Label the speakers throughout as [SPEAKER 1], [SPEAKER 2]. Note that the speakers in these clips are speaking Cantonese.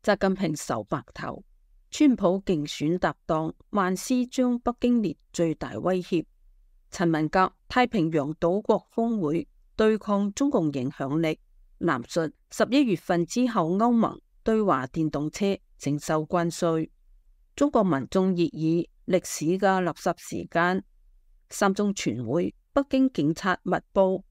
[SPEAKER 1] 習近平愁白頭，川普競選搭檔萬斯將北京列最大威脅。陳文革太平洋島國峰會對抗中共影響力，南述11月份之後歐盟對華電動車徵收關稅。中國民眾熱議歷史嘅垃圾時間。三中全會北京警察密布。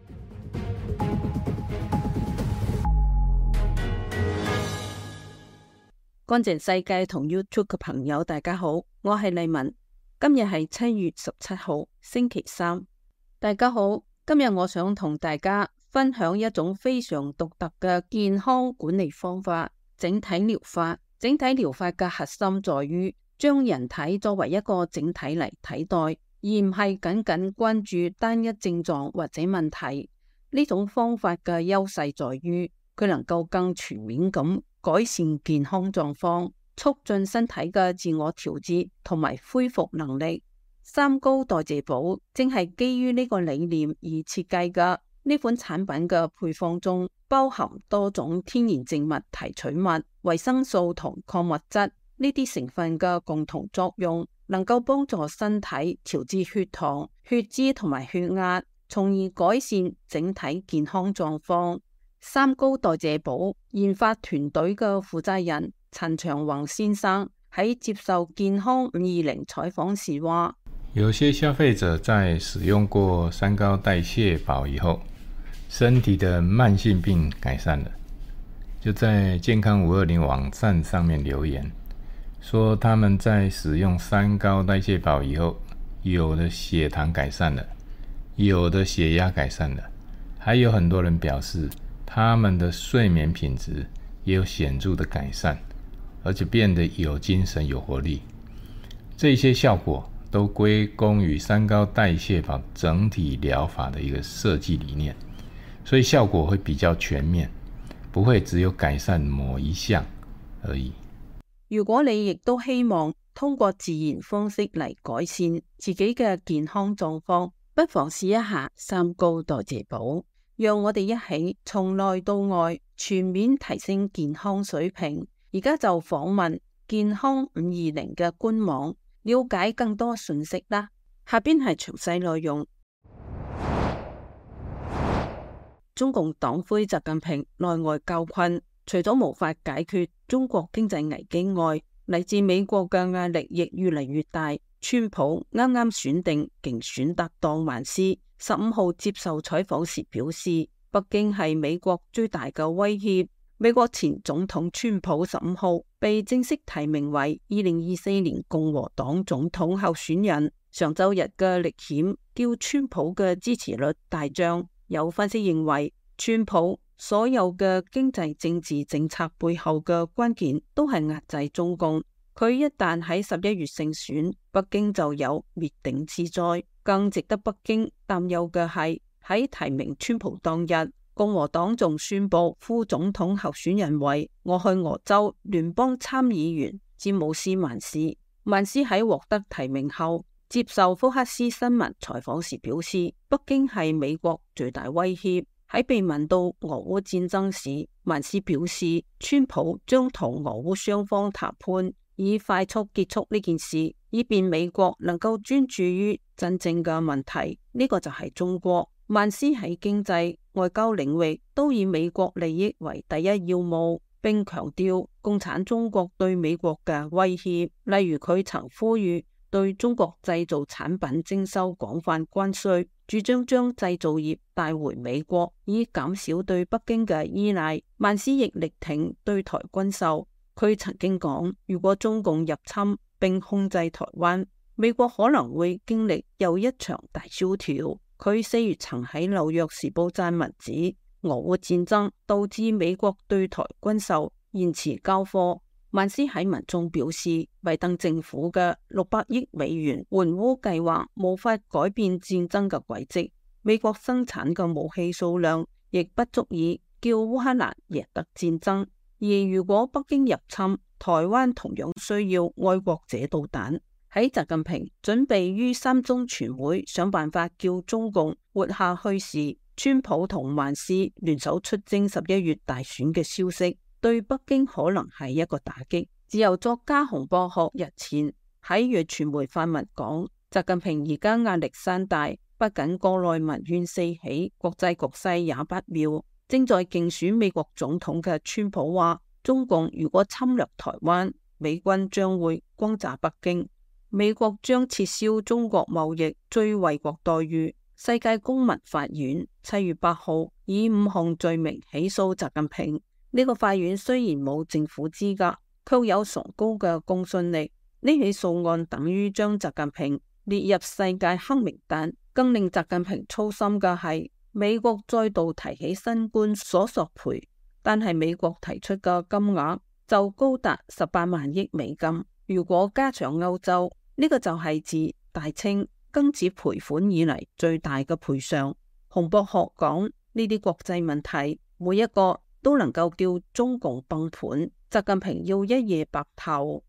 [SPEAKER 1] 乾淨世界同 YouTube 嘅朋友大家好，我係麗文，今日係7月17號星期三。大家好，今日我想同大家分享一種非常獨特嘅健康管理方法——整體療法。整體療法嘅核心在於將人體作為一個整體嚟睇待，而唔係僅僅關注單一症狀或者問題。呢種方法嘅優勢在於佢能夠更全面咁改善健康狀況，促進身體嘅自我調節同埋恢復能力。三高代謝寶正係基於呢個理念而設計嘅。呢款產品嘅配方中包含多種天然靜脈提取物、維生素同礦物質，呢啲成分嘅共同作用能夠幫助身體調節血糖、血脂同埋血壓，從而改善整體健康狀況。三高代謝寶研發團隊嘅負責人陳長宏先生喺接受健康520採訪時話：
[SPEAKER 2] 有些消費者在使用過三高代謝寶以後，身體的慢性病改善了，就在健康520網站上面留言，說他們在使用三高代謝寶以後，有的血糖改善了，有的血壓改善了，還有很多人表示他們的睡眠品質也有顯著的改善，而且變得有精神有活力。這些效果都歸功於三高代謝寶整體療法的一個設計理念，所以效果會比較全面，不會只有改善某一項而已。
[SPEAKER 1] 如果你亦都希望通過自然方式嚟改善自己嘅健康狀況，不妨試一下三高代謝寶。讓我哋一起從內到外全面提升健康水平。而家就訪問健康520嘅官網，了解更多信息啦。下邊係詳細內容。中共黨魁習近平內外交困，除咗無法解決中國經濟危機外，嚟自美國嘅壓力亦越嚟越大。川普啱啱選定競選搭檔萬斯，15號接受採訪時表示，北京係美國最大嘅威脅。美國前總統川普15號被正式提名為2024年共和黨總統候選人。上周日嘅歷險叫川普嘅支持率大漲。有分析認為，川普所有嘅經濟政治政策背後嘅關鍵都係壓制中共。佢一旦喺11月勝選，北京就有滅頂之災。更值得北京擔憂嘅係，喺提名川普當日，共和黨仲宣布副總統候選人為俄亥俄州聯邦參議員詹姆斯曼斯。曼斯喺獲得提名後，接受福克斯新聞採訪時表示，北京係美國最大威脅。喺被問到俄烏戰爭時，曼斯表示，川普將同俄烏雙方談判，以快速結束呢件事，以便美國能夠專注於真正嘅問題，呢個就係中國。曼斯喺經濟、外交領域都以美國利益為第一要務，並強調共產中國對美國嘅威脅，例如佢曾呼籲對中國製造產品徵收廣泛關稅，主張將製造業帶回美國，以減少對北京嘅依賴。曼斯亦力挺對台軍售。佢曾經講，如果中共入侵並控制台灣，美國可能會經歷又一場大蕭條。佢4月曾喺紐約時報撰文指，俄烏戰爭導致美國對台軍售延遲交貨。曼斯喺文中表示，拜登政府嘅600億美元援烏計劃無法改變戰爭嘅軌跡，美國生產嘅武器數量亦不足以叫烏克蘭贏得戰爭。而如果北京入侵，台灣同樣需要愛國者導彈。喺習近平準備於三中全會想辦法叫中共活下去時，川普同萬斯聯手出征11月大選嘅消息， 對北京可能係一個打擊。自由作家洪博學日前喺粵傳媒發文講，習近平而家壓力山大，不僅國內民怨四起，國際局勢也不妙。正在競選美國總統嘅川普話，中共如果侵略台灣，美軍將會轟炸北京，美國將撤銷中國貿易最惠國待遇。世界公民法院7月8號以5項罪名起訴習近平。呢個法院雖然冇政府資格，卻有崇高嘅公信力。呢起訴案等於將習近平列入世界黑名單。更令習近平操心嘅係，美國再度提起新冠所索賠，但係美國提出嘅金額就高達18萬億美金。如果加上歐洲，呢個就係自大清庚子賠款以嚟最大嘅賠償。洪博學講，呢啲國際問題每一個都能夠叫中共崩盤，習近平要一夜白頭。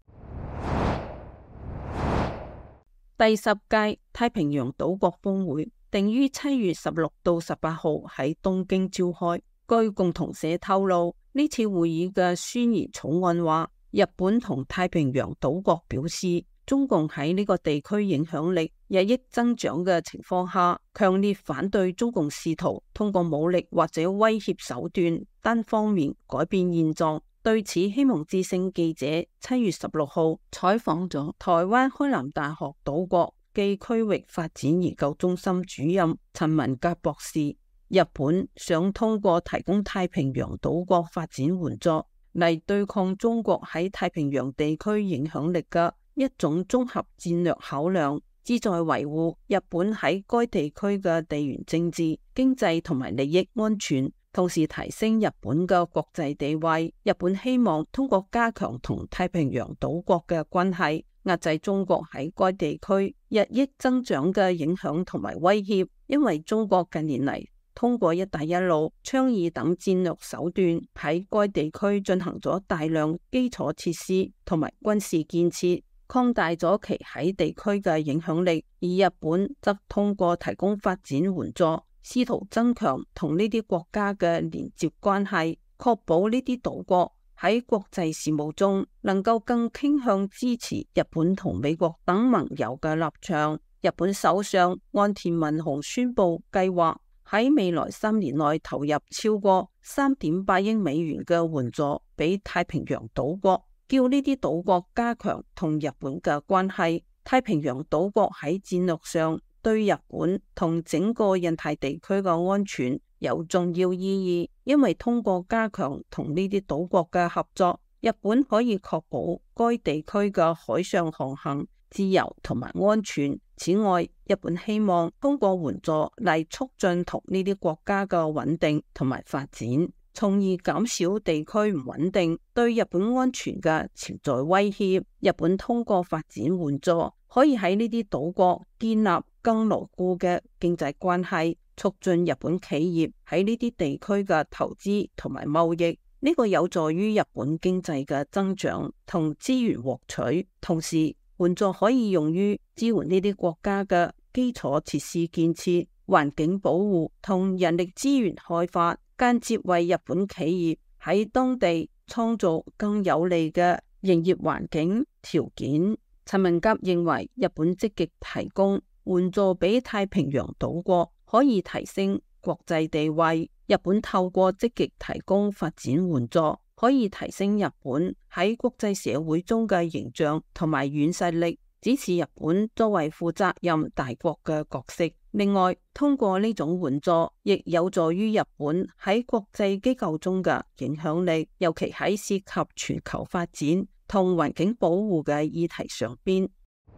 [SPEAKER 1] 第10屆太平洋島國峰會定於7月16到18號喺東京召開。據共同社透露，呢次會議嘅宣言草案話，日本同太平洋島國表示，中共喺呢個地區影響力日益增長嘅情況下，強烈反對中共試圖通過武力或者威脅手段單方面改變現狀。對此，希望之聲記者7月16號採訪咗台灣開南大學島國暨區域發展研究中心主任陳文格博士。日本想通過提供太平洋島國發展援助嚟對抗中國喺太平洋地區影響力嘅一種綜合戰略考量，旨在維護日本喺該地區嘅地緣政治、經濟同埋利益安全，同時提升日本嘅國際地位。日本希望通過加強同太平洋島國嘅關係，壓制中國喺該地區日益增長嘅影響同埋威脅。因為中國近年嚟通過一帶一路倡議等戰略手段，喺該地區進行咗大量基礎設施同埋軍事建設，擴大咗其喺地區嘅影響力。而日本則通過提供發展援助，試圖增強同呢啲國家嘅連接關係，確保呢啲島國喺國際事務中能夠更傾向支持日本同美國等盟友嘅立場。日本首相岸田文雄宣布計劃喺未來3年內投入超過3.8億美元嘅援助俾太平洋島國，叫呢啲島國加強同日本嘅關係。太平洋島國喺戰略上對日本同整個印太地區嘅安全有重要意義，因為通過加強同呢啲島國嘅合作，日本可以確保該地區嘅海上航行自由同埋安全。此外，日本希望通過援助嚟促進同呢啲國家嘅穩定同埋發展，從而減少地區唔穩定對日本安全嘅潛在威脅。日本通過發展援助，可以喺呢啲島國建立更牢固嘅經濟關係，促進日本企業喺呢啲地區嘅投資同埋貿易。呢個有助於日本經濟嘅增長同資源獲取，同時援助可以用於支援呢啲國家嘅基礎設施建設、環境保護同人力資源開發，間接為日本企業喺當地創造更有利嘅營業環境條件。陳文甲認為，日本積極提供援助俾太平洋島國，可以提升國際地位。日本透過積極提供發展援助，可以提升日本喺國際社會中嘅形象同埋軟實力，指示日本作為負責任大國嘅角色。另外，通過呢種援助，亦有助於日本喺國際機構中嘅影響力，尤其喺涉及全球發展同環境保護嘅議題上邊。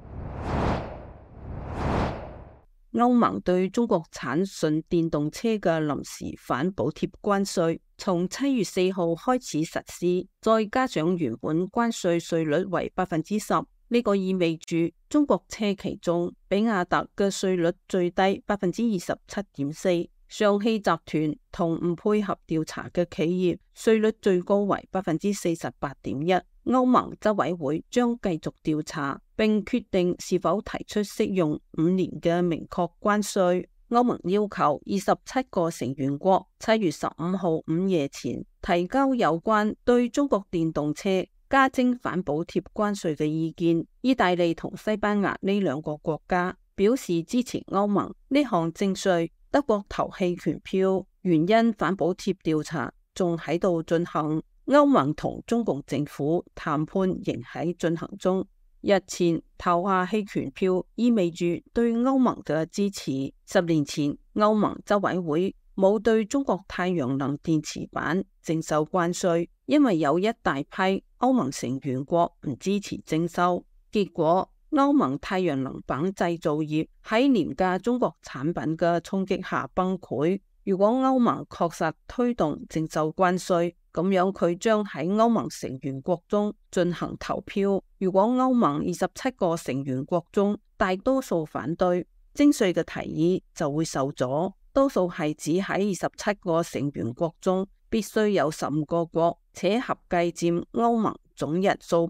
[SPEAKER 1] 歐盟對中國產純電動車嘅臨時反補貼關稅從7月4號開始實施，再加上原本關稅稅率為10%，呢個意味住中國車企中比亞迪嘅稅率最低27.4%，上汽集團同唔配合調查嘅企業稅率最高為48.1%。歐盟執委會將繼續調查，並決定是否提出適用5年嘅明確關稅。 歐盟要求27個成員國7月15號午夜前提交有關對中國電動車加徵反補貼關稅嘅意見。意大利同西班牙呢兩個國家表示支持歐盟呢項徵稅。德國投棄權票，原因反補貼調查仲喺度進行。歐盟同中共政府談判仍喺進行中。日前投下棄權票，意味住對歐盟嘅支持。10年前，歐盟執委會冇對中國太陽能電池板徵收關稅，因為有一大批歐盟成員國唔支持徵收。結果，歐盟太陽能板製造業喺廉價中國產品嘅衝擊下崩潰。如果歐盟確實推動徵收關稅，咁樣佢將喺歐盟成員國中進行投票。如果歐盟27個成員國中大多數反對，徵稅嘅提議就會受阻。多數係指喺27個成員國中必須有15個國，且合計佔歐盟總人數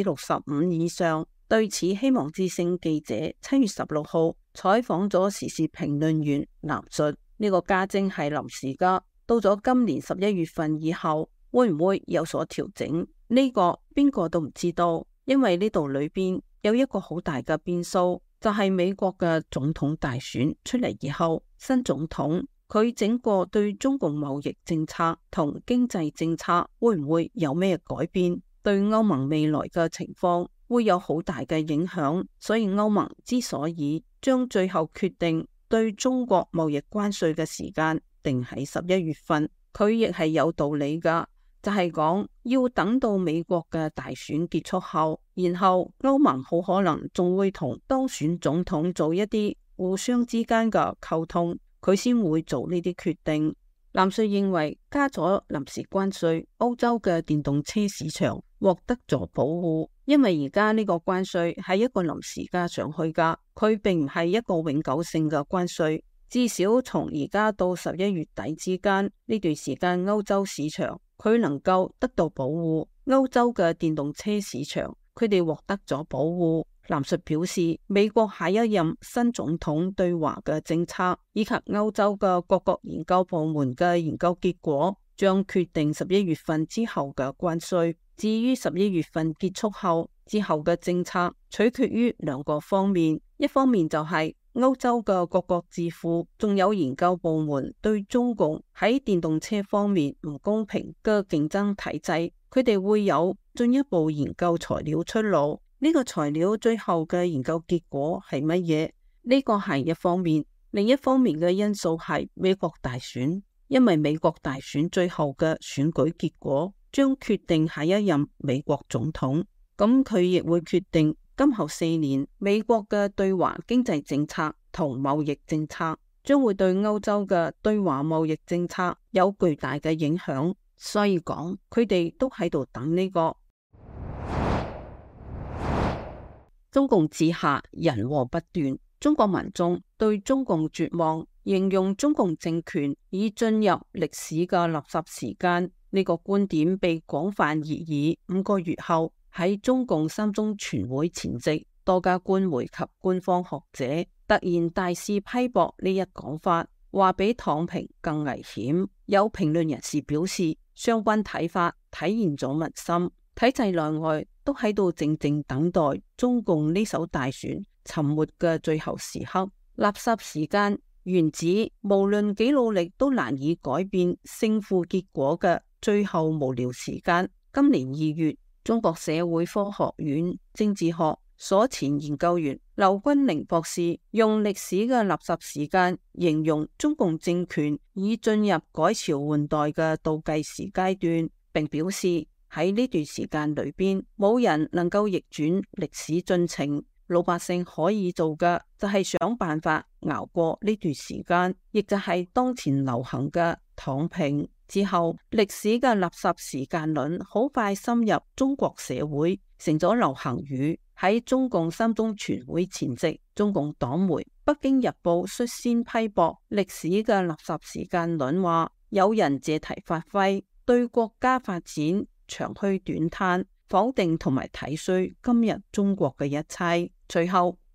[SPEAKER 1] 65%以上。對此，希望之聲記者7月16號採訪咗時事評論員藍述。呢個加徵係臨時噶，到咗今年11月份以後，會唔會有所調整？呢個邊個都唔知道，因為呢度裏邊有一個好大嘅變數，就係美國嘅總統大選出嚟以後，新總統佢整個對中共貿易政策同經濟政策會唔會有咩改變？對歐盟未來嘅情況會有好大嘅影響。所以歐盟之所以將最後決定對中國貿易關稅嘅時間定喺11月份，佢亦係有道理㗎，就係講要等到美國嘅大選結束後，然後歐盟好可能仲會同當選總統做一啲互相之間嘅溝通，佢先會做呢啲決定。藍述認為加咗臨時關稅，歐洲嘅電動車市場獲得咗保護，因為而家呢個關稅係一個臨時加上去㗎，佢並唔係一個永久性嘅關稅。至少從而家到11月底之間呢段時間，歐洲市場佢能夠得到保護。歐洲嘅電動車市場佢哋獲得咗保護。藍述表示，美國下一任新總統對華嘅政策以及歐洲嘅各國研究部門嘅研究結果，將決定11月份之後嘅關稅。至於11月份結束後之後嘅政策，取決於兩個方面。一方面就係歐洲嘅各國智庫，仲有研究部門對中共喺電動車方面唔公平嘅競爭體制，佢哋會有進一步研究材料出爐。呢個材料最後嘅研究結果係乜嘢？呢個係一方面。另一方面嘅因素係美國大選，因為美國大選最後嘅選舉結果將決定下一任美國總統，咁佢亦會決定今後4年美國嘅對華經濟政策同貿易政策，將會對歐洲嘅對華貿易政策有巨大嘅影響。所以講，佢哋都喺度等呢個。中共治下人禍不斷，中國民眾對中共絕望，形容中共政權已進入歷史嘅垃圾時間。呢個觀點被廣泛熱議。5個月後，喺中共三中全會前夕，多家官媒及官方學者突然大肆批駁呢一講法，話比躺平更危險。有評論人士表示，相關睇法體現咗民心，體制內外都喺度靜靜等待中共呢艘大船沉沒嘅最後時刻。垃圾時間原指無論幾努力都難以改變勝負結果嘅最後無聊時間。今年2月，中國社會科學院政治學所前研究員劉君寧博士用歷史嘅垃圾時間形容中共政權已進入改朝換代嘅倒計時階段，並表示喺呢段時間裏邊，冇人能夠逆轉歷史進程。老百姓可以做嘅就係想辦法熬過呢段時間，亦就係當前流行嘅躺平。之後，歷史嘅垃圾時間論好快深入中國社會，成咗流行語。喺中共三中全會前夕，中共黨媒《北京日報》率先批駁歷史嘅垃圾時間論，話有人借題發揮，對國家發展長吁短嘆，否定同埋睇衰今日中國嘅一切。隨後，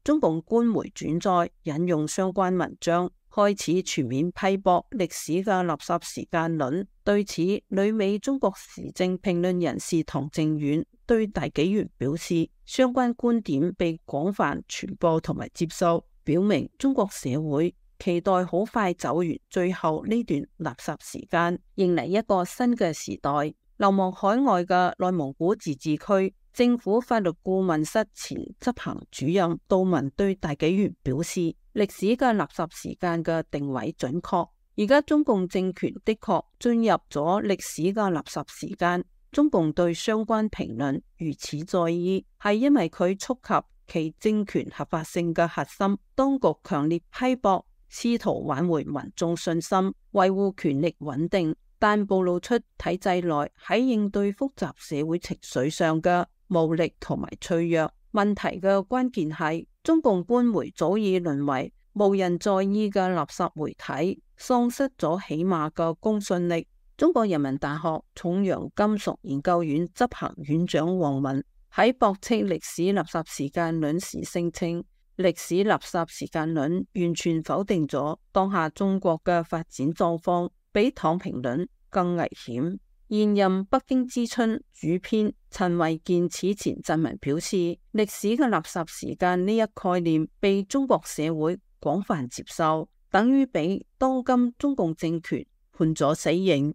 [SPEAKER 1] 中共官媒轉載引用相關文章，開始全面批駁歷史嘅垃圾時間論。對此，旅美中國時政評論人士唐正遠對大紀元表示，相關觀點被廣泛傳播同埋接受，表明中國社會期待好快走完最後呢段垃圾時間，迎嚟一個新嘅時代。流亡海外嘅內蒙古自治區政府法律顧問室前執行主任杜文對大紀元表示，歷史嘅垃圾時間嘅定位準確，而家中共政權的確進入咗歷史嘅垃圾時間。中共對相關評論如此在意，係因為佢觸及其政權合法性嘅核心。當局強烈批駁，試圖挽回民眾信心，維護權力穩定，但暴露出體制內喺應對複雜社會情緒上嘅無力同埋脆弱。問題嘅關鍵係中共官媒早已淪為無人在意嘅垃圾媒體，喪失咗起碼嘅公信力。中國人民大學重陽金屬研究院執行院長王文喺駁斥歷史垃圾時間論時聲稱，歷史垃圾時間論完全否定咗當下中國嘅發展狀況，比躺平論更危險。現任北京之春主編陳維健此前撰文表示，歷史嘅垃圾時間呢一概念被中國社會廣泛接受，等於俾當今中共政權判咗死刑。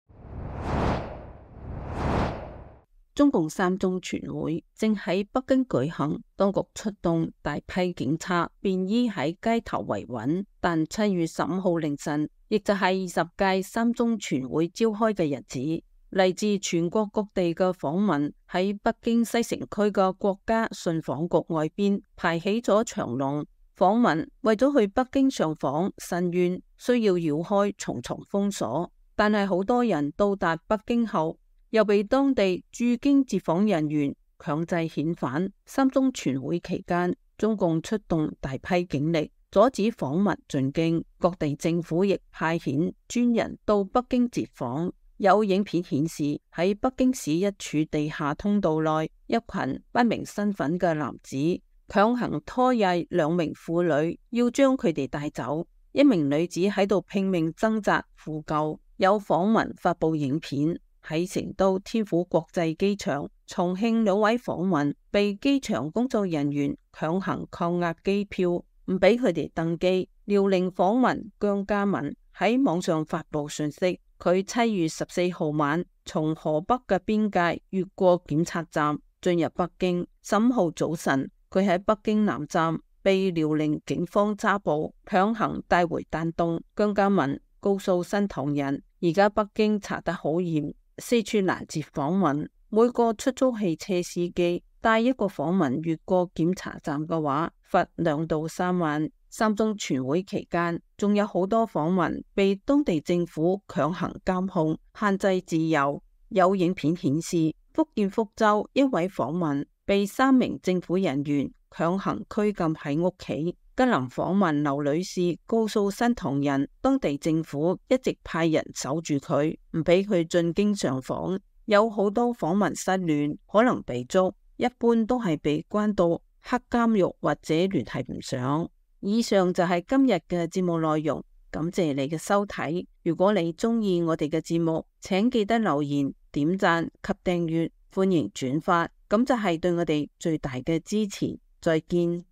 [SPEAKER 1] 中共三中全會正喺北京舉行，當局出動大批警察便衣喺街頭維穩。但7月15號凌晨，亦就係20屆三中全會召開嘅日子，嚟自全國各地嘅訪民喺北京西城區嘅國家信訪局外邊排起咗長龍。訪民為咗去北京上訪申冤，需要繞開重重封鎖，但係好多人到達北京後，又被當地駐京接訪人員強制遣返。三中全會期間，中共出動大批警力阻止訪民進京，各地政府亦派遣專人到北京接訪。有影片顯示，喺北京市一處地下通道內，一群不明身份嘅男子強行拖曳2名婦女，要將佢哋帶走。一名女子喺度拼命掙扎呼救。有訪民發佈影片，喺成都天府國際機場、重慶2位訪民被機場工作人員強行扣押機票，唔俾佢哋登機。遼寧訪民姜家文喺網上發佈信息，佢7月14號晚從河北嘅邊界越過檢測站進入北京。15號早晨，佢喺北京南站被遼寧警方抓捕，強行帶回丹東。姜家文告訴新唐人，而家北京查得好嚴，四處攔截訪民，每個出租汽車司機帶一個訪民越過檢查站嘅話，罰2到3萬。三中全會期間，仲有好多訪民被當地政府強行監控，限制自由。有影片顯示，福建福州一位訪民被3名政府人員強行拘禁喺屋企。吉林訪民劉女士告訴新唐人，當地政府一直派人守住佢，唔俾佢進京上訪。有好多訪民失聯，可能被捉，一般都係被關到黑監獄或者聯繫唔上。以上就係今日嘅節目內容，感謝你嘅收睇。如果你鍾意我哋嘅節目，請記得留言、點讚及訂閱，歡迎轉發，咁就係對我哋最大嘅支持。再見。